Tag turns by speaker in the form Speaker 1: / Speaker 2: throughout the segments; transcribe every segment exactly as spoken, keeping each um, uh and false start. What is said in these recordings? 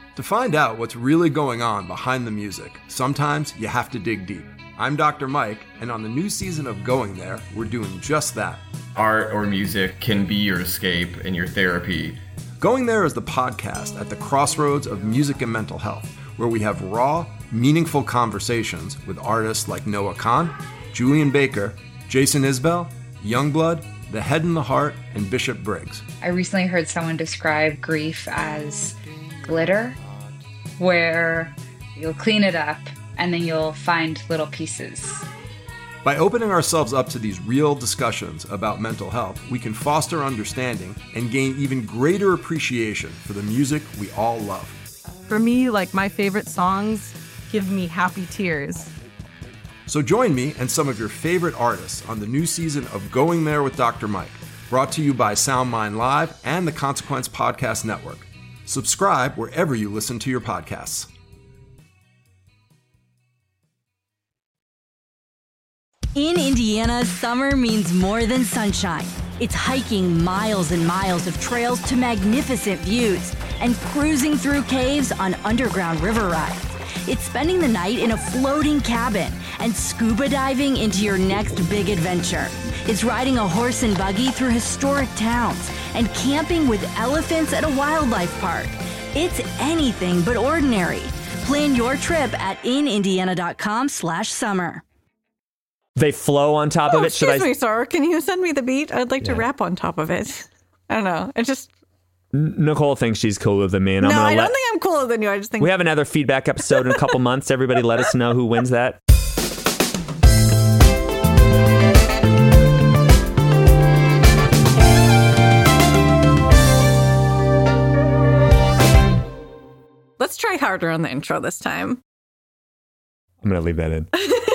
Speaker 1: To find out what's really going on behind the music, sometimes you have to dig deep. I'm Doctor Mike, and on the new season of Going There, we're doing just that.
Speaker 2: Art or music can be your escape and your therapy.
Speaker 1: Going There is the podcast at the crossroads of music and mental health, where we have raw, meaningful conversations with artists like Noah Kahn, Julian Baker, Jason Isbell, Youngblood, The Head and the Heart, and Bishop Briggs.
Speaker 3: I recently heard someone describe grief as glitter, where you'll clean it up and then you'll find little pieces.
Speaker 1: By opening ourselves up to these real discussions about mental health, we can foster understanding and gain even greater appreciation for the music we all love.
Speaker 4: For me, like, my favorite songs give me happy tears.
Speaker 1: So join me and some of your favorite artists on the new season of Going There with Doctor Mike, brought to you by SoundMind Live and the Consequence Podcast Network. Subscribe wherever you listen to your podcasts.
Speaker 5: In Indiana, summer means more than sunshine. It's hiking miles and miles of trails to magnificent views and cruising through caves on underground river rides. It's spending the night in a floating cabin and scuba diving into your next big adventure. It's riding a horse and buggy through historic towns and camping with elephants at a wildlife park. It's anything but ordinary. Plan your trip at inindiana.com slash summer.
Speaker 6: They flow on top
Speaker 4: oh,
Speaker 6: of it. Should
Speaker 4: excuse
Speaker 6: I...
Speaker 4: me, sir. Can you send me the beat? I'd like
Speaker 6: Yeah.
Speaker 4: to rap on top of it. I don't know. It just...
Speaker 6: Nicole thinks she's cooler than me. And I'm
Speaker 4: no,
Speaker 6: gonna
Speaker 4: I
Speaker 6: let...
Speaker 4: don't think I'm cooler than you. I just think...
Speaker 6: We have another feedback episode in a couple months. Everybody let us know who wins that.
Speaker 4: Let's try harder on the intro this time.
Speaker 6: I'm going to leave that in.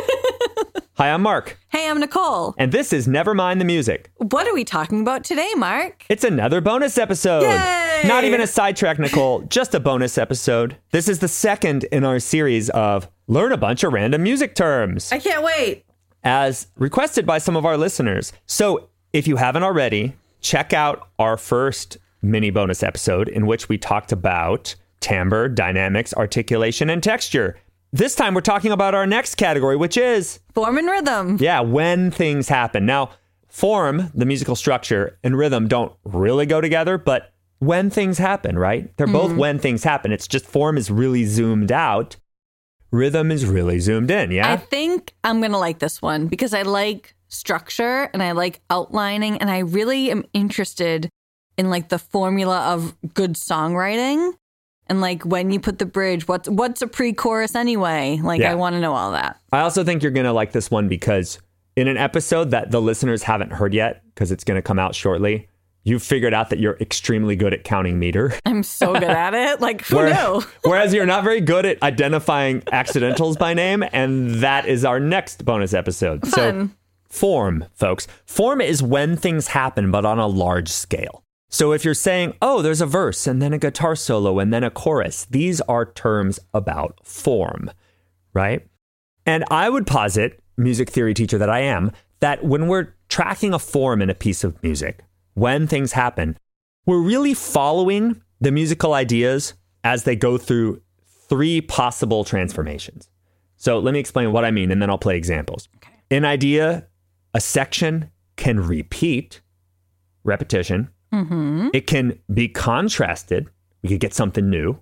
Speaker 6: Hi, I'm Mark.
Speaker 4: Hey, I'm Nicole.
Speaker 6: And this is Never Mind the Music.
Speaker 4: What are we talking about today, Mark?
Speaker 6: It's another bonus episode.
Speaker 4: Yay!
Speaker 6: Not even a sidetrack, Nicole, just a bonus episode. This is the second in our series of Learn a Bunch of Random Music Terms,
Speaker 4: I can't wait.
Speaker 6: as requested by some of our listeners. So if you haven't already, check out our first mini bonus episode in which we talked about timbre, dynamics, articulation, and texture. This time we're talking about our next category, which is...
Speaker 4: Form and rhythm.
Speaker 6: Yeah, when things happen. Now, form, the musical structure, and rhythm don't really go together, but when things happen, right? They're both
Speaker 4: Mm-hmm.
Speaker 6: when things happen. It's just form is really zoomed out. Rhythm is really zoomed in, yeah?
Speaker 4: I think I'm going to like this one because I like structure and I like outlining and I really am interested in like the formula of good songwriting. And like when you put the bridge, what's what's a pre-chorus anyway? Like
Speaker 6: Yeah.
Speaker 4: I want to know all that.
Speaker 6: I also think you're going to like this one because in an episode that the listeners haven't heard yet, because it's going to come out shortly, you've figured out that you're extremely good at counting meter.
Speaker 4: I'm so good at it. Like who
Speaker 6: Where-
Speaker 4: knew?
Speaker 6: Whereas you're not very good at identifying accidentals by name, and that is our next bonus episode. So
Speaker 4: Fun.
Speaker 6: form, folks. Form is when things happen, but on a large scale. So if you're saying, oh, there's a verse and then a guitar solo and then a chorus, these are terms about form, right? And I would posit, music theory teacher that I am, that when we're tracking a form in a piece of music, when things happen, we're really following the musical ideas as they go through three possible transformations. So let me explain what I mean, and then I'll play examples.
Speaker 4: Okay.
Speaker 6: An idea, a section can repeat, repetition.
Speaker 4: Mm-hmm.
Speaker 6: It can be contrasted. We could get something new.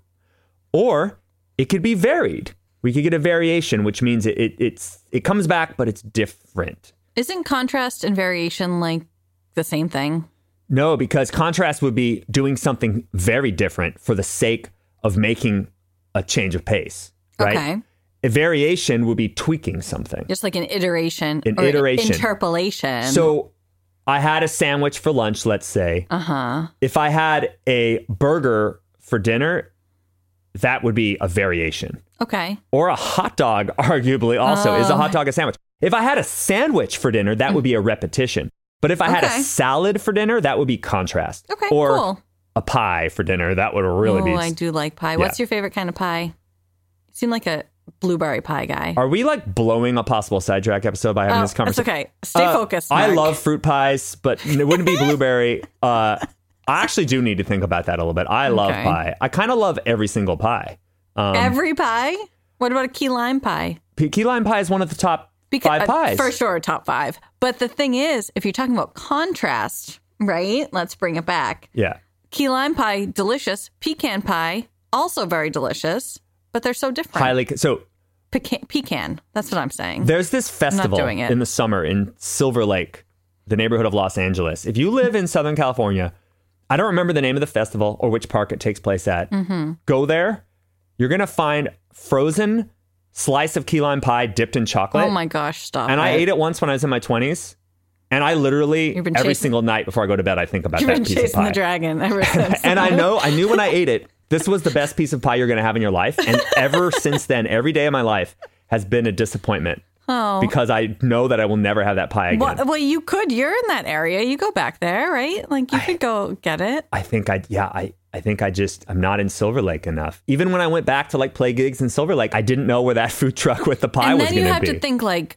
Speaker 6: Or it could be varied. We could get a variation, which means it, it it's it comes back, but it's different.
Speaker 4: Isn't contrast and variation like the same thing?
Speaker 6: No, because contrast would be doing something very different for the sake of making a change of pace, right?
Speaker 4: Okay.
Speaker 6: A variation would be tweaking something.
Speaker 4: Just like an iteration.
Speaker 6: An
Speaker 4: or
Speaker 6: iteration.
Speaker 4: Interpolation.
Speaker 6: So I had a sandwich for lunch, let's say.
Speaker 4: Uh-huh.
Speaker 6: If I had a burger for dinner, that would be a variation.
Speaker 4: Okay.
Speaker 6: Or a hot dog, arguably, also. Is a hot dog a sandwich? If I had a sandwich for dinner, that would be a repetition. But if I had
Speaker 4: Okay.
Speaker 6: a salad for dinner, that would be contrast.
Speaker 4: Okay,
Speaker 6: or
Speaker 4: cool.
Speaker 6: a pie for dinner, that would really
Speaker 4: oh,
Speaker 6: be...
Speaker 4: I do like pie.
Speaker 6: Yeah.
Speaker 4: What's your favorite kind of pie? You seem like a blueberry pie guy.
Speaker 6: Are we like blowing a possible sidetrack episode by having
Speaker 4: Oh,
Speaker 6: this conversation?
Speaker 4: it's okay. Stay
Speaker 6: Uh,
Speaker 4: focused,
Speaker 6: I
Speaker 4: Mark.
Speaker 6: love fruit pies, but it wouldn't be blueberry. Uh, I actually do need to think about that a little bit. I love
Speaker 4: Okay.
Speaker 6: pie. I kind of love every single pie. Um,
Speaker 4: Every pie? What about a key lime pie?
Speaker 6: P- key lime pie is one of the top
Speaker 4: Because,
Speaker 6: five pies.
Speaker 4: For sure, top five. But the thing is, if you're talking about contrast, right? Let's bring it back.
Speaker 6: Yeah.
Speaker 4: Key lime pie, delicious. Pecan pie, also very delicious. But they're so different.
Speaker 6: Highly. So
Speaker 4: Pecan, pecan. That's what I'm saying.
Speaker 6: there's this festival
Speaker 4: doing it.
Speaker 6: in the summer in Silver Lake, the neighborhood of Los Angeles. If you live in Southern California, I don't remember the name of the festival or which park it takes place at. Mm-hmm. Go there. You're going to find frozen slice of key lime pie dipped in chocolate.
Speaker 4: Oh my gosh, stop
Speaker 6: And
Speaker 4: it.
Speaker 6: I ate it once when I was in my twenties. And I literally,
Speaker 4: You've been
Speaker 6: every
Speaker 4: chasing-
Speaker 6: single night before I go to bed, I think about
Speaker 4: You've
Speaker 6: that
Speaker 4: been
Speaker 6: piece of
Speaker 4: chasing
Speaker 6: pie.
Speaker 4: the dragon ever since.
Speaker 6: And I know, I knew when I ate it, this was the best piece of pie you're going to have in your life. And ever since then, every day of my life has been a disappointment.
Speaker 4: Oh.
Speaker 6: Because I know that I will never have that pie again.
Speaker 4: Well, well, you could. You're in that area. You go back there, right? Like, you could go get it.
Speaker 6: I think I, yeah, I, I think I just, I'm not in Silver Lake enough. Even when I went back to like play gigs in Silver Lake, I didn't know where that food truck with the pie
Speaker 4: And
Speaker 6: was
Speaker 4: then you
Speaker 6: going
Speaker 4: have
Speaker 6: be.
Speaker 4: to think, like,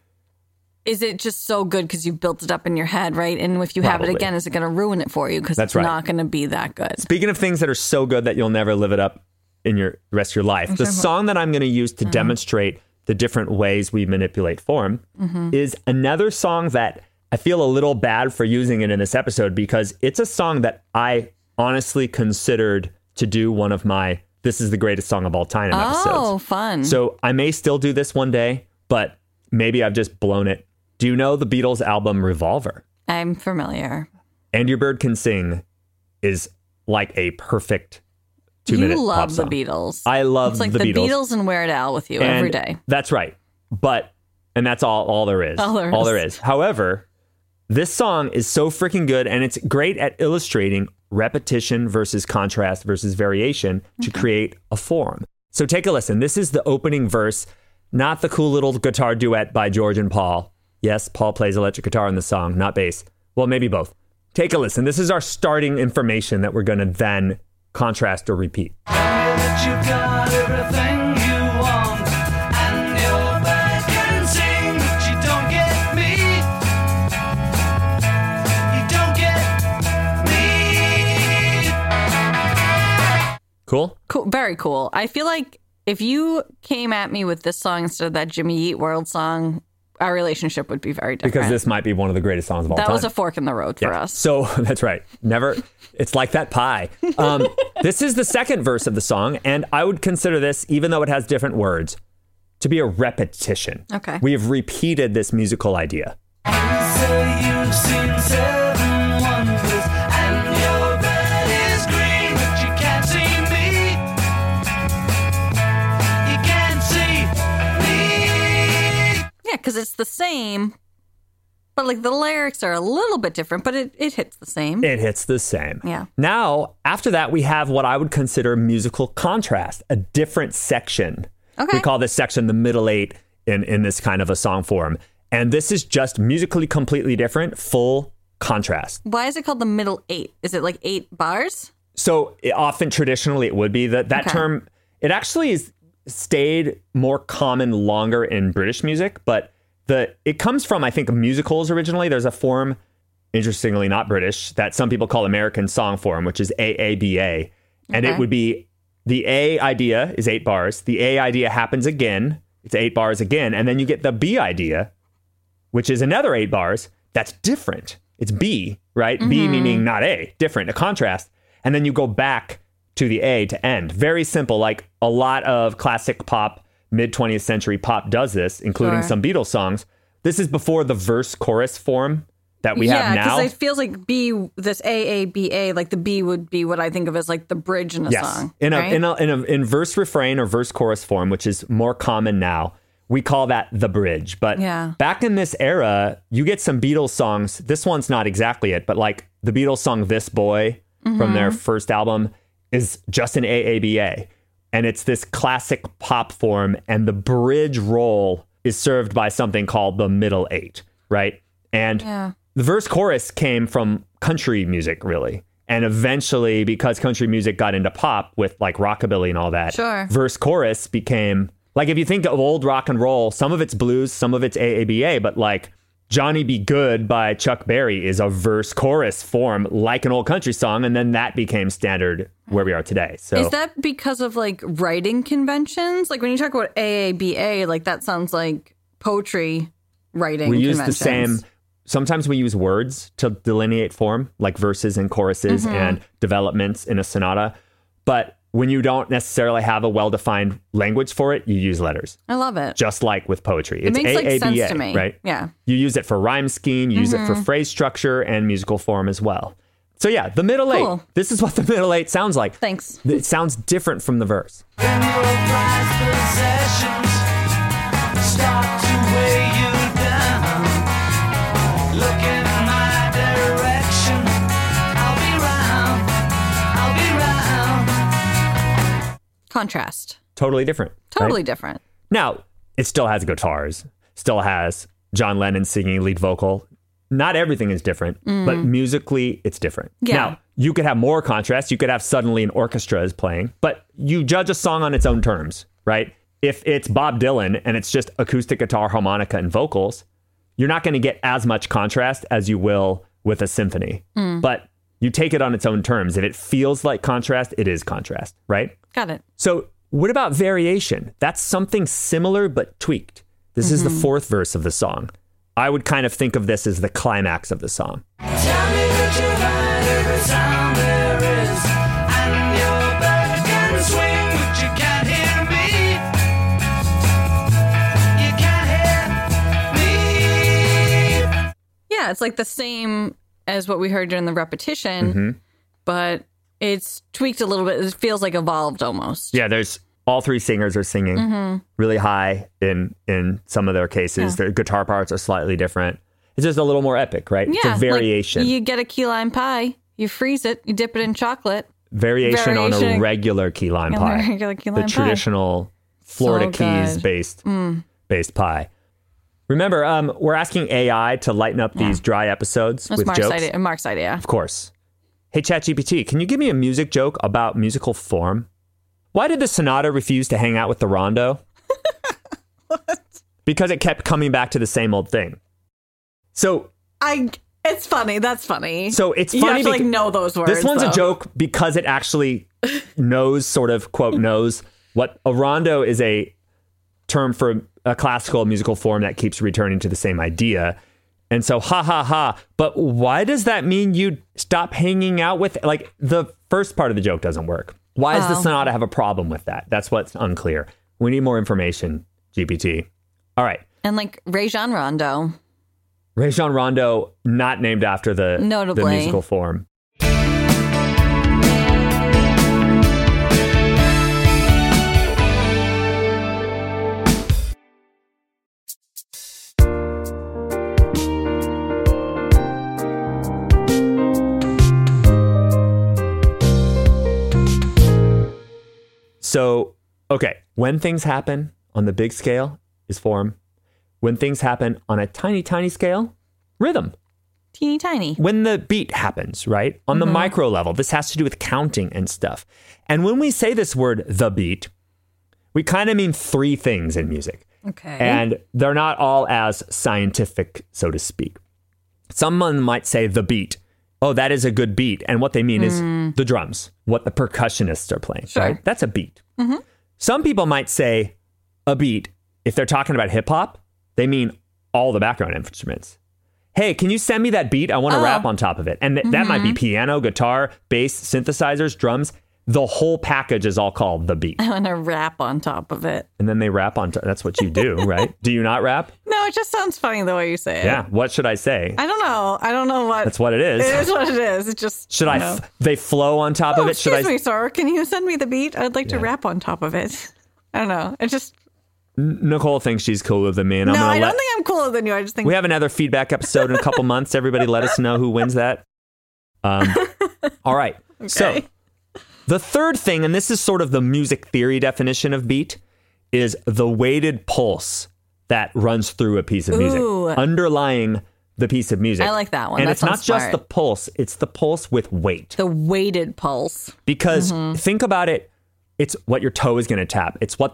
Speaker 4: is it just so good because you built it up in your head, right? And if you have
Speaker 6: Probably.
Speaker 4: it again, is it going to ruin it for you? Because
Speaker 6: That's
Speaker 4: it's
Speaker 6: right.
Speaker 4: not going to be that good.
Speaker 6: Speaking of things that are so good that you'll never live it up in your the rest of your life, the song that I'm going to use to demonstrate the different ways we manipulate form is another song that I feel a little bad for using it in this episode because it's a song that I honestly considered to do one of my this is the greatest song of all time
Speaker 4: Oh,
Speaker 6: episodes.
Speaker 4: fun.
Speaker 6: So I may still do this one day, but maybe I've just blown it. Do you know the Beatles album Revolver?
Speaker 4: I'm familiar.
Speaker 6: And Your Bird Can Sing is like a perfect two
Speaker 4: You
Speaker 6: minute pop
Speaker 4: love the
Speaker 6: song.
Speaker 4: Beatles.
Speaker 6: I love
Speaker 4: It's like
Speaker 6: the,
Speaker 4: the
Speaker 6: Beatles.
Speaker 4: Beatles and Weird Al with you
Speaker 6: And
Speaker 4: every day.
Speaker 6: That's right. But, and that's all, all there is.
Speaker 4: All there is.
Speaker 6: there is. However, this song is so freaking good and it's great at illustrating repetition versus contrast versus variation to create a form. So take a listen. This is the opening verse, not the cool little guitar duet by George and Paul. Yes, Paul plays electric guitar in the song, not bass. Well, maybe both. Take a listen. This is our starting information that we're going to then contrast or repeat.
Speaker 7: That you've got everything you want, and your bird can sing, but you don't get me. You don't get me.
Speaker 6: Cool?
Speaker 4: Cool, very cool. I feel like if you came at me with this song instead of that Jimmy Eat World song, our relationship would be very different.
Speaker 6: Because this might be one of the greatest songs of all
Speaker 4: that
Speaker 6: time.
Speaker 4: was a fork in the road for
Speaker 6: Yeah.
Speaker 4: us.
Speaker 6: So that's right. Never. It's like that pie. Um, this is the second verse of the song, and I would consider this, even though it has different words, to be a repetition.
Speaker 4: Okay.
Speaker 6: We have repeated this musical idea.
Speaker 7: You say you've seen seven wonders, and your bird is green, but you can't see me. You can't see me.
Speaker 4: Yeah, because it's the same, but like the lyrics are a little bit different, but it, it hits the same.
Speaker 6: It hits the same.
Speaker 4: Yeah.
Speaker 6: Now, after that, we have what I would consider musical contrast, a different section.
Speaker 4: Okay.
Speaker 6: We call this section the middle eight in, in this kind of a song form. And this is just musically completely different, full contrast.
Speaker 4: Why is it called the middle eight? Is it like eight bars?
Speaker 6: So it, often traditionally it would be that that
Speaker 4: Okay.
Speaker 6: term, it actually is stayed more common longer in British music, but the it comes from, I think, musicals originally. There's a form, interestingly not British, that some people call American song form, which is A A B A. And
Speaker 4: Okay.
Speaker 6: it would be the A idea is eight bars. The A idea happens again. It's eight bars again. And then you get the B idea, which is another eight bars. That's different. It's B, right? B meaning not A, different, a contrast. And then you go back to the A to end. Very simple. Like a lot of classic pop, mid twentieth century pop does this, including
Speaker 4: Sure.
Speaker 6: some Beatles songs. This is before the verse chorus form that we
Speaker 4: yeah,
Speaker 6: have now.
Speaker 4: because it feels like B, this A A B A, like the B would be what I think of as like the bridge in a
Speaker 6: Yes,
Speaker 4: song.
Speaker 6: in a,
Speaker 4: right?
Speaker 6: in a in a in verse refrain or verse chorus form, which is more common now. We call that the bridge. But
Speaker 4: Yeah.
Speaker 6: back in this era, you get some Beatles songs. This one's not exactly it, but like the Beatles song "This Boy" from their first album is just an A A B A, and it's this classic pop form. And the bridge role is served by something called the middle eight, right? And
Speaker 4: Yeah.
Speaker 6: the verse chorus came from country music, really. And eventually, because country music got into pop with like rockabilly and all that,
Speaker 4: Sure.
Speaker 6: verse chorus became like, if you think of old rock and roll, some of it's blues, some of it's A A B A, but like Johnny Be Good by Chuck Berry is a verse chorus form like an old country song, and then that became standard where we are today. So
Speaker 4: Is that because of like writing conventions? Like when you talk about A A B A, like that sounds like poetry writing
Speaker 6: we use the
Speaker 4: conventions.
Speaker 6: same, sometimes we use words to delineate form, like verses and choruses
Speaker 4: Mm-hmm.
Speaker 6: and developments in a sonata. But when you don't necessarily have a well-defined language for it, you use letters.
Speaker 4: I love it.
Speaker 6: Just like with poetry.
Speaker 4: It
Speaker 6: It's
Speaker 4: makes like
Speaker 6: A A B A,
Speaker 4: sense to me.
Speaker 6: right?
Speaker 4: Yeah.
Speaker 6: You use it for rhyme scheme, you use it for phrase structure and musical form as well. So yeah, the middle
Speaker 4: Cool.
Speaker 6: eight. This is what the middle eight sounds like.
Speaker 4: Thanks.
Speaker 6: It sounds different from the verse.
Speaker 7: When your prized possessions start to weigh you down, look in my direction. I'll be round. I'll be round.
Speaker 4: Contrast.
Speaker 6: Totally different.
Speaker 4: Totally
Speaker 6: right?
Speaker 4: different.
Speaker 6: Now, it still has guitars, still has John Lennon singing lead vocal. Not everything is different, but musically it's different.
Speaker 4: Yeah.
Speaker 6: Now, you could have more contrast. You could have suddenly an orchestra is playing, but you judge a song on its own terms, right? If it's Bob Dylan and it's just acoustic guitar, harmonica, and vocals, you're not going to get as much contrast as you will with a symphony. But you take it on its own terms. If it feels like contrast, it is contrast, right?
Speaker 4: Got it.
Speaker 6: So what about variation? That's something similar but tweaked. This is the fourth verse of the song. I would kind of think of this as the climax of the song.
Speaker 7: Tell me that you're right every sound there is, and your back can swing, but you can't hear me. You can't hear me.
Speaker 4: Yeah, it's like the same as what we heard during the repetition,
Speaker 6: Mm-hmm.
Speaker 4: but it's tweaked a little bit. It feels like evolved almost.
Speaker 6: Yeah, there's all three singers are singing really high in in some of their cases.
Speaker 4: Yeah.
Speaker 6: Their guitar parts are slightly different. It's just a little more epic, right? It's
Speaker 4: Yeah,
Speaker 6: a variation.
Speaker 4: Like you get a key lime pie, you freeze it, you dip it in chocolate.
Speaker 6: variation, on a
Speaker 4: variation-
Speaker 6: regular key lime
Speaker 4: on a
Speaker 6: pie.
Speaker 4: regular key
Speaker 6: the
Speaker 4: lime pie.
Speaker 6: traditional Florida
Speaker 4: So
Speaker 6: Keys
Speaker 4: good. Mm.
Speaker 6: based based pie. Remember, um, we're asking A I to lighten up these dry episodes
Speaker 4: That's
Speaker 6: with
Speaker 4: Mark's
Speaker 6: jokes.
Speaker 4: idea. Mark's idea.
Speaker 6: Of course. Hey, ChatGPT, can you give me a music joke about musical form? Why did the sonata refuse to hang out with the rondo?
Speaker 4: What?
Speaker 6: Because it kept coming back to the same old thing. So,
Speaker 4: I. It's funny. That's funny.
Speaker 6: so it's
Speaker 4: you
Speaker 6: funny.
Speaker 4: have to like
Speaker 6: bec-
Speaker 4: know those words.
Speaker 6: This one's
Speaker 4: though.
Speaker 6: a joke because it actually knows, sort of, quote, knows what a rondo is a term for a classical musical form that keeps returning to the same idea. And so, ha, ha, ha. But why does that mean you stop hanging out with, like, the first part of the joke doesn't work. Why does the
Speaker 4: Oh.
Speaker 6: sonata have a problem with that? That's what's unclear. We need more information, G P T. All right.
Speaker 4: And like Rajon Rondo.
Speaker 6: Rajon Rondo, not named after the, the
Speaker 4: Notably.
Speaker 6: musical form. So, okay, when things happen on the big scale is form. When things happen on a tiny, tiny scale, rhythm.
Speaker 4: Teeny tiny.
Speaker 6: When the beat happens, right? On the micro level, this has to do with counting and stuff. And when we say this word, the beat, we kind of mean three things in music.
Speaker 4: Okay.
Speaker 6: And they're not all as scientific, so to speak. Someone might say the beat. Oh, that is a good beat. And what they mean is the drums, what the percussionists are playing,
Speaker 4: Sure.
Speaker 6: right? That's a beat. Some people might say a beat. If they're talking about hip hop, they mean all the background instruments. Hey, can you send me that beat? I want to
Speaker 4: Oh.
Speaker 6: rap on top of it. And th- that might be piano, guitar, bass, synthesizers, drums. The whole package is all called the beat.
Speaker 4: I want to rap on top of it.
Speaker 6: And then they rap on top. That's what you do, right? Do you not rap?
Speaker 4: No, it just sounds funny the way you say it.
Speaker 6: Yeah. What should I say?
Speaker 4: I don't know. I don't know what.
Speaker 6: That's what it is.
Speaker 4: It is what it is. It just.
Speaker 6: Should I?
Speaker 4: you know.
Speaker 6: F- they flow on top
Speaker 4: Oh,
Speaker 6: of it. Should
Speaker 4: excuse
Speaker 6: I?
Speaker 4: me, sir. Can you send me the beat? I'd like to
Speaker 6: Yeah.
Speaker 4: rap on top of it. I don't know. It just.
Speaker 6: N- Nicole thinks she's cooler than me, and
Speaker 4: No,
Speaker 6: I'm gonna
Speaker 4: I
Speaker 6: let.
Speaker 4: don't think I'm cooler than you. I just think.
Speaker 6: We have another feedback episode in a couple months. Everybody, let us know who wins that. Um, all right. So
Speaker 4: Okay.
Speaker 6: the third thing, and this is sort of the music theory definition of beat, is the weighted pulse that runs through a piece of music,
Speaker 4: Ooh.
Speaker 6: underlying the piece of music.
Speaker 4: I like that one.
Speaker 6: And
Speaker 4: That
Speaker 6: it's not
Speaker 4: sounds
Speaker 6: just
Speaker 4: smart.
Speaker 6: the pulse; it's the pulse with weight.
Speaker 4: The weighted pulse.
Speaker 6: Because
Speaker 4: Mm-hmm.
Speaker 6: think about it, it's what your toe is going to tap. It's what the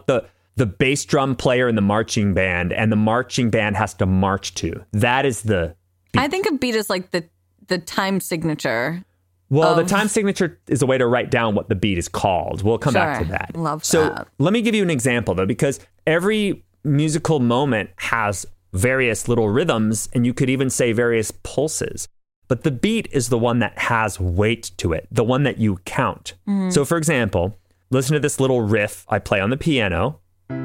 Speaker 6: the bass drum player in the marching band, and the marching band has to march to. That is the beat.
Speaker 4: I think a beat is like the the time signature.
Speaker 6: Well,
Speaker 4: of-
Speaker 6: the time signature is a way to write down what the beat is called. We'll come back
Speaker 4: Sure.
Speaker 6: to that.
Speaker 4: Love
Speaker 6: so
Speaker 4: that.
Speaker 6: let me give you an example, though, because every musical moment has various little rhythms, and you could even say various pulses. But the beat is the one that has weight to it, the one that you count.
Speaker 4: Mm-hmm.
Speaker 6: So, for example, listen to this little riff I play on the piano.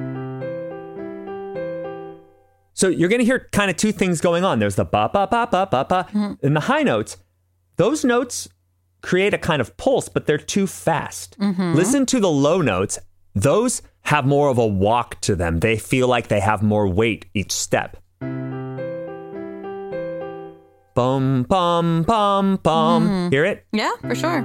Speaker 6: So you're going to hear kind of two things going on. There's the ba ba ba ba ba ba,
Speaker 4: Mm-hmm.
Speaker 6: and the high notes. Those notes create a kind of pulse, but they're too fast.
Speaker 4: Mm-hmm.
Speaker 6: Listen to the low notes. Those have more of a walk to them. They feel like they have more weight each step. Bum, bum, bum, bum.
Speaker 4: Mm-hmm.
Speaker 6: Hear it?
Speaker 4: Yeah, for sure.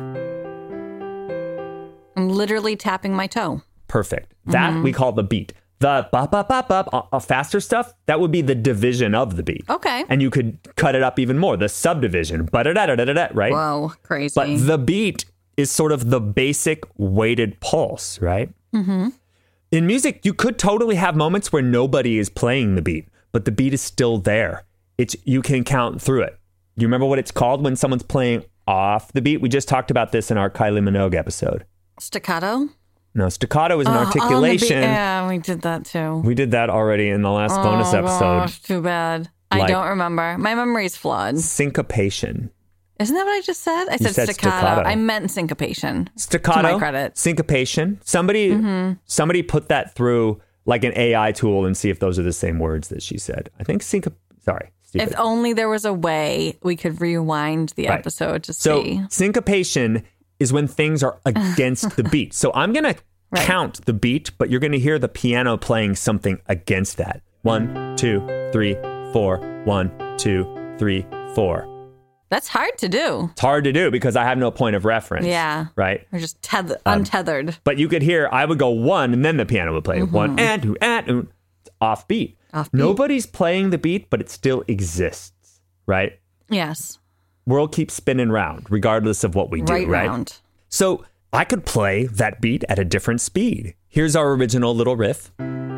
Speaker 4: I'm literally tapping my toe.
Speaker 6: Perfect. That we call the beat. The ba ba ba ba, uh, uh, faster stuff, that would be the division of the beat.
Speaker 4: Okay.
Speaker 6: And you could cut it up even more, the subdivision. Ba-da-da-da-da-da, right?
Speaker 4: Whoa, crazy.
Speaker 6: But the beat is sort of the basic weighted pulse, right? Mm-hmm. In music, you could totally have moments where nobody is playing the beat, but the beat is still there. It's you can count through it. Do you remember what it's called when someone's playing off the beat? We just talked about this in our Kylie Minogue episode.
Speaker 4: Staccato?
Speaker 6: No, staccato is an
Speaker 4: Oh, on the beat.
Speaker 6: articulation.
Speaker 4: Yeah, we did that too.
Speaker 6: We did that already in the last bonus
Speaker 4: Oh,
Speaker 6: episode.
Speaker 4: gosh, too bad. I
Speaker 6: Like-
Speaker 4: don't remember. My memory's flawed.
Speaker 6: Syncopation.
Speaker 4: Isn't that what I just said? I said,
Speaker 6: said
Speaker 4: staccato.
Speaker 6: staccato.
Speaker 4: I meant syncopation.
Speaker 6: Staccato,
Speaker 4: To my credit.
Speaker 6: syncopation. Somebody,
Speaker 4: Mm-hmm.
Speaker 6: somebody put that through like an A I tool and see if those are the same words that she said. I think syncop. Sorry, stupid.
Speaker 4: If only there was a way we could rewind the
Speaker 6: Right.
Speaker 4: episode to
Speaker 6: So
Speaker 4: see.
Speaker 6: syncopation is when things are against the beat. So I'm gonna
Speaker 4: Right.
Speaker 6: count the beat, but you're gonna hear the piano playing something against that. One, two, three, four. One, two, three, four.
Speaker 4: That's hard to do.
Speaker 6: It's hard to do because I have no point of reference.
Speaker 4: Yeah.
Speaker 6: Right.
Speaker 4: We're just teth-
Speaker 6: Um,
Speaker 4: untethered.
Speaker 6: But you could hear, I would go one, and then the piano would play
Speaker 4: Mm-hmm.
Speaker 6: one and two and two, off beat.
Speaker 4: Off beat.
Speaker 6: Nobody's playing the beat, but it still exists, right?
Speaker 4: Yes.
Speaker 6: World keeps spinning round, regardless of what we do,
Speaker 4: Right
Speaker 6: right?
Speaker 4: round.
Speaker 6: So I could play that beat at a different speed. Here's our original little riff.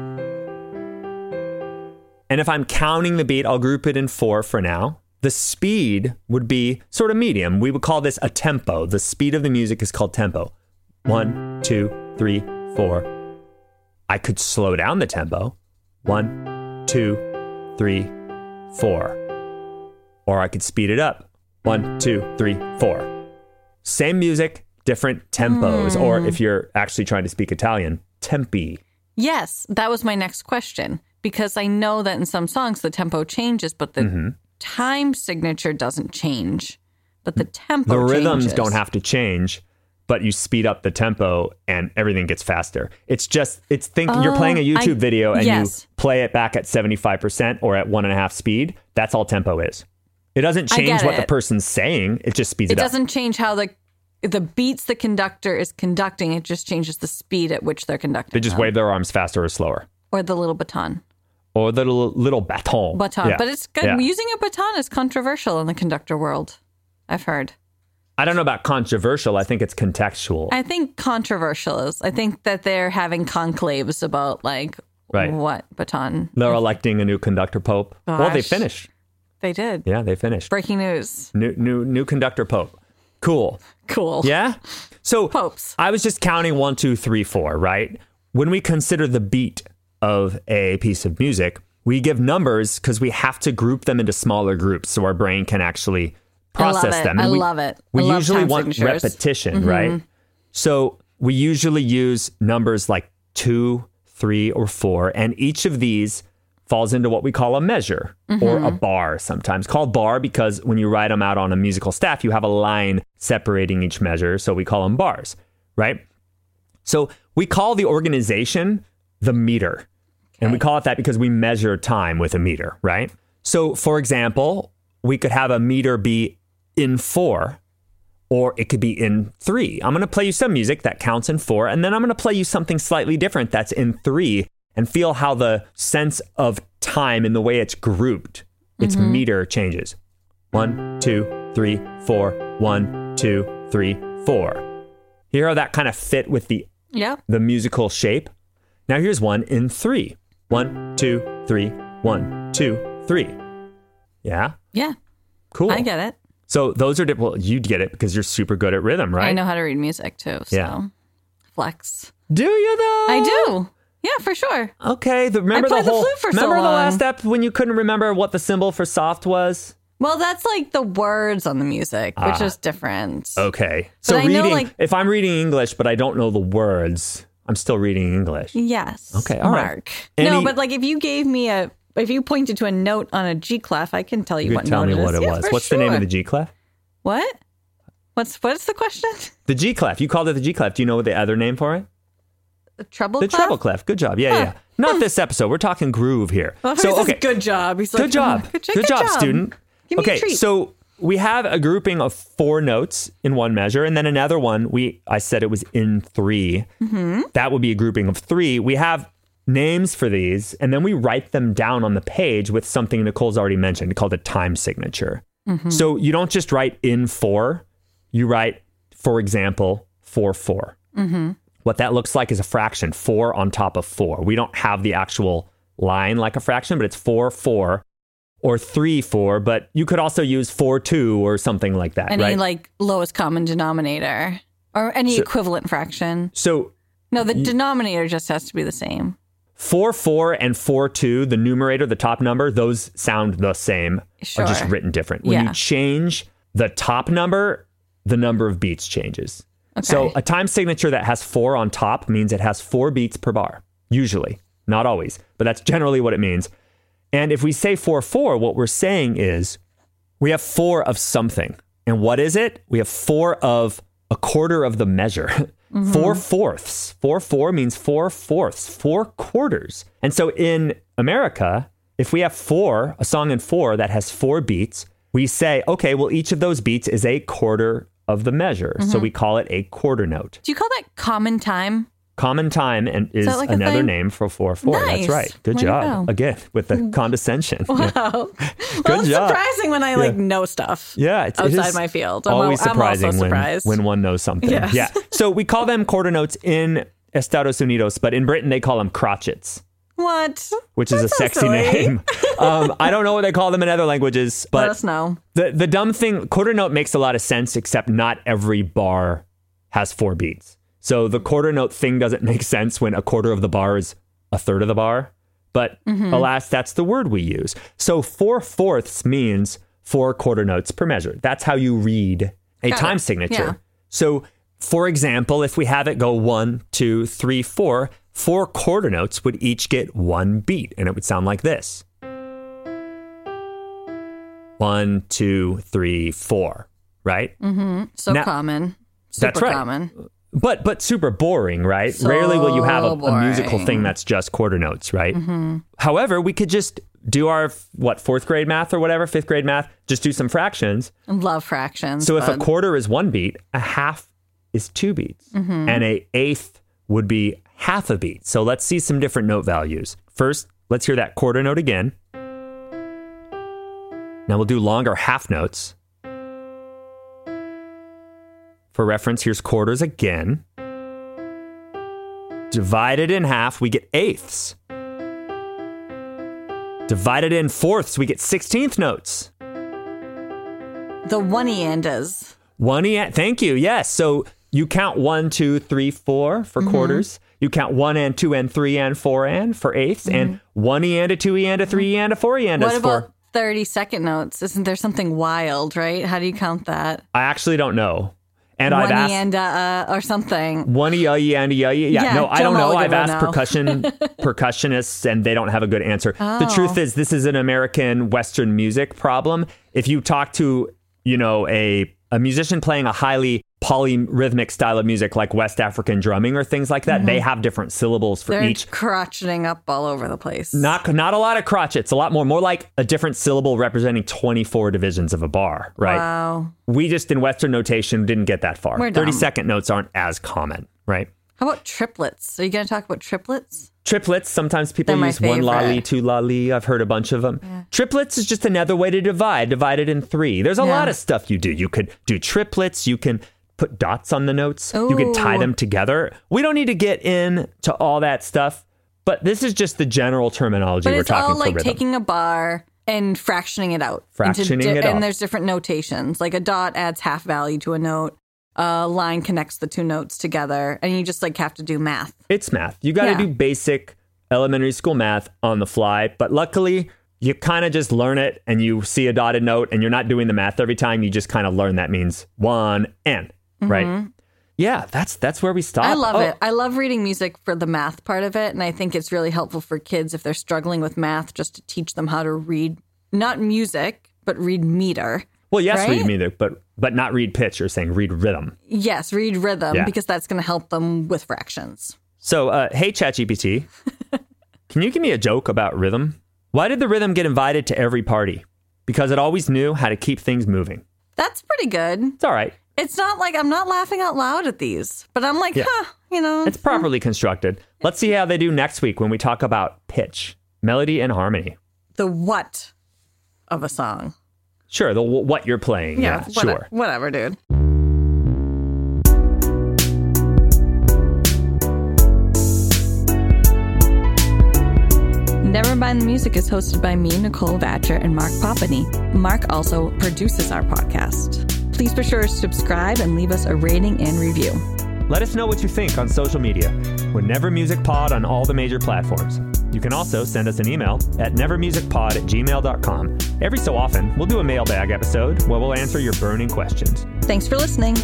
Speaker 6: And if I'm counting the beat, I'll group it in four for now. The speed would be sort of medium. We would call this a tempo. The speed of the music is called tempo. One, two, three, four. I could slow down the tempo. One, two, three, four. Or I could speed it up. One, two, three, four. Same music, different tempos. Or if you're actually trying to speak Italian, tempi.
Speaker 4: Yes, that was my next question. Because I know that in some songs the tempo changes, but the
Speaker 6: Mm-hmm.
Speaker 4: time signature doesn't change. But the tempo
Speaker 6: The rhythms
Speaker 4: changes.
Speaker 6: don't have to change, but you speed up the tempo and everything gets faster. It's just, it's think you're playing a
Speaker 4: Oh,
Speaker 6: YouTube
Speaker 4: I-
Speaker 6: video and
Speaker 4: yes.
Speaker 6: you play it back at seventy-five percent or at one and a half speed. That's all tempo is. It doesn't
Speaker 4: I
Speaker 6: change
Speaker 4: get
Speaker 6: what the
Speaker 4: it.
Speaker 6: person's saying. It just speeds it,
Speaker 4: It
Speaker 6: up.
Speaker 4: doesn't change how the the beats the conductor is conducting. It just changes the speed at which they're conducting.
Speaker 6: They just
Speaker 4: them.
Speaker 6: wave their arms faster or slower.
Speaker 4: Or the little baton.
Speaker 6: Or the little, little baton.
Speaker 4: Baton.
Speaker 6: Yeah.
Speaker 4: But it's good.
Speaker 6: Yeah.
Speaker 4: Using a baton is controversial in the conductor world. I've heard.
Speaker 6: I don't know about controversial. I think it's contextual.
Speaker 4: I think controversial is. I think that they're having conclaves about like
Speaker 6: Right.
Speaker 4: what baton.
Speaker 6: They're electing a new conductor pope. Well, they
Speaker 4: Gosh.
Speaker 6: finished.
Speaker 4: They did.
Speaker 6: Yeah, they finished.
Speaker 4: Breaking news.
Speaker 6: New, new, new conductor pope. Cool.
Speaker 4: Cool.
Speaker 6: Yeah. So
Speaker 4: Popes.
Speaker 6: I was just counting one, two, three, four, right? When we consider the beat of a piece of music, we give numbers because we have to group them into smaller groups so our brain can actually process
Speaker 4: I love it.
Speaker 6: them.
Speaker 4: I
Speaker 6: And we,
Speaker 4: love it. I
Speaker 6: We
Speaker 4: love
Speaker 6: usually
Speaker 4: time
Speaker 6: want
Speaker 4: signatures.
Speaker 6: repetition, right? So we usually use numbers like two, three, or four, and each of these falls into what we call a measure or a bar, sometimes called bar because when you write them out on a musical staff, you have a line separating each measure. So we call them bars, right? So we call the organization the meter. And we call it that because we measure time with a meter, right? So for example, we could have a meter be in four, or it could be in three. I'm going to play you some music that counts in four, and then I'm going to play you something slightly different that's in three, and feel how the sense of time and the way it's grouped, its meter changes. One, two, three, four. One, two, three, four. Hear how that kind of fit with the
Speaker 4: Yep.
Speaker 6: the musical shape? Now here's one in three. One, two, three, one, two, three. Yeah?
Speaker 4: Yeah.
Speaker 6: Cool.
Speaker 4: I get it.
Speaker 6: So those are, di- well, you'd get it because you're super good at rhythm, right?
Speaker 4: I know how to read music too. So
Speaker 6: Yeah.
Speaker 4: flex.
Speaker 6: Do you though?
Speaker 4: I do. Yeah, for sure.
Speaker 6: Okay. The, remember
Speaker 4: I played
Speaker 6: the whole,
Speaker 4: the flute for so
Speaker 6: remember the
Speaker 4: long.
Speaker 6: last step when you couldn't remember what the symbol for soft was?
Speaker 4: Well, that's like the words on the music, which
Speaker 6: Ah.
Speaker 4: is different.
Speaker 6: Okay. So
Speaker 4: I know,
Speaker 6: reading,
Speaker 4: like-
Speaker 6: if I'm reading English, but I don't know the words, I'm still reading English.
Speaker 4: Yes.
Speaker 6: Okay, all right.
Speaker 4: Mark.
Speaker 6: Any-
Speaker 4: No, but like if you gave me a, if you pointed to a note on a G clef, I can tell you,
Speaker 6: You
Speaker 4: what
Speaker 6: could tell
Speaker 4: note
Speaker 6: me
Speaker 4: it
Speaker 6: what
Speaker 4: is.
Speaker 6: it
Speaker 4: Yeah,
Speaker 6: was.
Speaker 4: for
Speaker 6: What's the name of
Speaker 4: sure.
Speaker 6: the G clef?
Speaker 4: What? What's what's the question?
Speaker 6: The G clef. You called it the G clef. Do you know the other name for it?
Speaker 4: The treble
Speaker 6: The
Speaker 4: clef?
Speaker 6: treble clef. Good job. Yeah, yeah. Not this episode. We're talking groove here.
Speaker 4: Well,
Speaker 6: so
Speaker 4: he says,
Speaker 6: okay.
Speaker 4: good job. He's like,
Speaker 6: Good job.
Speaker 4: "Oh, good,
Speaker 6: Good job, student.
Speaker 4: Give me a
Speaker 6: Okay,
Speaker 4: treat.
Speaker 6: so we have a grouping of four notes in one measure, and then another one. We I said it was in three.
Speaker 4: Mm-hmm.
Speaker 6: That would be a grouping of three. We have names for these, and then we write them down on the page with something Nicole's already mentioned called a time signature.
Speaker 4: Mm-hmm.
Speaker 6: So you don't just write in four. You write, for example, four four.
Speaker 4: Mm-hmm.
Speaker 6: What that looks like is a fraction, four on top of four. We don't have the actual line like a fraction, but it's four four. Or three, four, but you could also use four, two, or something like that,
Speaker 4: Any
Speaker 6: right?
Speaker 4: like lowest common denominator or any
Speaker 6: So-
Speaker 4: equivalent fraction.
Speaker 6: so
Speaker 4: No, the denominator just has to be the same.
Speaker 6: four, four, and four, two, the numerator, the top number, those sound the same,
Speaker 4: Sure.
Speaker 6: are just written different. When
Speaker 4: Yeah.
Speaker 6: you change the top number, the number of beats changes.
Speaker 4: Okay.
Speaker 6: So a time signature that has four on top means it has four beats per bar, usually, not always, but that's generally what it means. And if we say four, four, what we're saying is we have four of something. And what is it? We have four of a quarter of the measure. Mm-hmm. Four fourths. Four, four means four fourths, four quarters. And so in America, if we have four, a song in four that has four beats, we say, okay, well, each of those beats is a quarter of the measure.
Speaker 4: Mm-hmm.
Speaker 6: So we call it a quarter note.
Speaker 4: Do you call that common time?
Speaker 6: Common time and is,
Speaker 4: that like a
Speaker 6: another
Speaker 4: thing?
Speaker 6: name for four four.
Speaker 4: Nice.
Speaker 6: That's right. Good
Speaker 4: Way to
Speaker 6: job.
Speaker 4: go.
Speaker 6: Again, with the condescension.
Speaker 4: Wow.
Speaker 6: Yeah.
Speaker 4: Well,
Speaker 6: Good
Speaker 4: it's
Speaker 6: job.
Speaker 4: surprising when I like
Speaker 6: Yeah.
Speaker 4: know stuff.
Speaker 6: Yeah, it's, it
Speaker 4: outside
Speaker 6: is
Speaker 4: my field. I'm,
Speaker 6: always
Speaker 4: al- I'm
Speaker 6: surprising
Speaker 4: also
Speaker 6: when,
Speaker 4: surprised.
Speaker 6: when one knows something.
Speaker 4: Yes.
Speaker 6: Yeah. So we call them quarter notes in Estados Unidos, but in Britain they call them crotchets,
Speaker 4: What?
Speaker 6: which is
Speaker 4: That's
Speaker 6: a
Speaker 4: so
Speaker 6: sexy
Speaker 4: silly.
Speaker 6: name. um, I don't know what they call them in other languages,
Speaker 4: Let
Speaker 6: but
Speaker 4: us know.
Speaker 6: the the dumb thing, quarter note makes a lot of sense, except not every bar has four beats. So the quarter note thing doesn't make sense when a quarter of the bar is a third of the bar. But
Speaker 4: Mm-hmm.
Speaker 6: alas, that's the word we use. So four fourths means four quarter notes per measure. That's how you read a
Speaker 4: Got
Speaker 6: time
Speaker 4: it.
Speaker 6: signature.
Speaker 4: Yeah.
Speaker 6: So for example, if we have it go one, two, three, four, four quarter notes would each get one beat, and it would sound like this. One, two, three, four, right?
Speaker 4: So
Speaker 6: Now-
Speaker 4: common. Super
Speaker 6: That's right.
Speaker 4: common.
Speaker 6: But but super boring, right?
Speaker 4: So
Speaker 6: Rarely will you have a, a musical
Speaker 4: boring.
Speaker 6: thing that's just quarter notes, right? However, we could just do our, what, fourth grade math or whatever, fifth grade math, just do some fractions.
Speaker 4: Love fractions.
Speaker 6: So if a
Speaker 4: bud.
Speaker 6: quarter is one beat, a half is two beats. And a eighth would be half a beat. So let's see some different note values. First, let's hear that quarter note again. Now we'll do longer half notes. For reference, here's quarters again. Divided in half, we get eighths. Divided in fourths, we get sixteenth notes.
Speaker 4: the one-iandas.
Speaker 6: One e, thank you. Yes. So you count one, two, three, four for
Speaker 4: Mm-hmm.
Speaker 6: quarters. You count one and two and three and four and for eighths, and one e and a two e and a three e and a four e and
Speaker 4: Mm-hmm. What
Speaker 6: for.
Speaker 4: about thirty second notes? Isn't there something wild, right? How do you count that?
Speaker 6: I actually don't know, and I've
Speaker 4: One
Speaker 6: asked.
Speaker 4: ianda uh, or something.
Speaker 6: One e e and e yeah,
Speaker 4: Yeah,
Speaker 6: no, I
Speaker 4: Joe
Speaker 6: don't know.
Speaker 4: Mulligan
Speaker 6: I've
Speaker 4: would
Speaker 6: asked
Speaker 4: know.
Speaker 6: percussion percussionists, and they don't have a good answer. The
Speaker 4: Oh.
Speaker 6: truth is, this is an American Western music problem. If you talk to, you know, a a musician playing a highly polyrhythmic style of music like West African drumming or things like that, they have different syllables for
Speaker 4: Mm-hmm. They're
Speaker 6: each.
Speaker 4: crotcheting up all over the place.
Speaker 6: Not not a lot of crotchets, a lot more, more like a different syllable representing twenty-four divisions of a bar, right?
Speaker 4: Wow.
Speaker 6: We just in Western notation didn't get that far.
Speaker 4: We're dumb.
Speaker 6: thirty second notes aren't as common, right?
Speaker 4: How about triplets? Are you going to talk about triplets?
Speaker 6: Triplets, sometimes people
Speaker 4: They're my
Speaker 6: use one lolly,
Speaker 4: favorite.
Speaker 6: two lolly. I've heard a bunch of them. Triplets is just another way to divide, divided in three. There's a
Speaker 4: Yeah.
Speaker 6: lot of stuff you do. You could do triplets. You can put dots on the notes. You can tie
Speaker 4: Ooh.
Speaker 6: them together. We don't need to get into all that stuff, But this is just the general terminology
Speaker 4: But
Speaker 6: we're
Speaker 4: it's
Speaker 6: talking
Speaker 4: all like
Speaker 6: for rhythm.
Speaker 4: taking a bar and fractioning it out. into
Speaker 6: Fractioning
Speaker 4: di-
Speaker 6: it
Speaker 4: And
Speaker 6: out.
Speaker 4: there's different notations. Like a dot adds half value to a note. A line connects the two notes together. And you just like have to do math.
Speaker 6: It's math. You got to
Speaker 4: Yeah.
Speaker 6: do basic elementary school math on the fly. But luckily, you kind of just learn it and you see a dotted note and you're not doing the math every time. You just kind of learn that means one and, right? Yeah, that's that's where we stop.
Speaker 4: I love
Speaker 6: Oh,
Speaker 4: it. I love reading music for the math part of it. And I think it's really helpful for kids if they're struggling with math, just to teach them how to read, not music, but read meter.
Speaker 6: Well, yes,
Speaker 4: right?
Speaker 6: read music, but but not read pitch. You're saying read rhythm.
Speaker 4: Yes, read rhythm,
Speaker 6: Yeah.
Speaker 4: because that's going to help them with fractions.
Speaker 6: So, uh, hey, ChatGPT, can you give me a joke about rhythm? Why did the rhythm get invited to every party? Because it always knew how to keep things moving.
Speaker 4: That's pretty good.
Speaker 6: It's all right.
Speaker 4: It's not like I'm not laughing out loud at these, but I'm like,
Speaker 6: Yeah.
Speaker 4: huh, you know.
Speaker 6: It's properly constructed. Let's see how they do next week when we talk about pitch, melody, and harmony.
Speaker 4: the what of a song.
Speaker 6: Sure, the w- what you're playing. Yeah,
Speaker 4: what-
Speaker 6: sure.
Speaker 4: Whatever, dude. Never Mind the Music is hosted by me, Nicole Vatcher, and Mark Popany. Mark also produces our podcast. Please be sure to subscribe and leave us a rating and review.
Speaker 6: Let us know what you think on social media. We're Never Music Pod on all the major platforms. You can also send us an email at nevermusicpod at gmail dot com. Every so often, we'll do a mailbag episode where we'll answer your burning questions.
Speaker 4: Thanks for listening.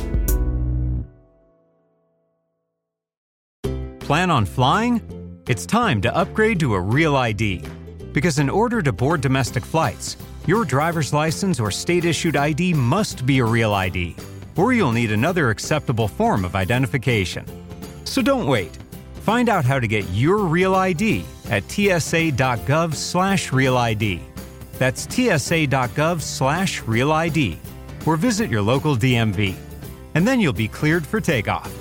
Speaker 8: Plan on flying? It's time to upgrade to a Real I D. Because in order to board domestic flights, your driver's license or state-issued I D must be a Real I D, or you'll need another acceptable form of identification. So don't wait. Find out how to get your Real I D at tsa.gov slash Real ID. That's tsa.gov slash Real ID, or visit your local D M V. And then you'll be cleared for takeoff.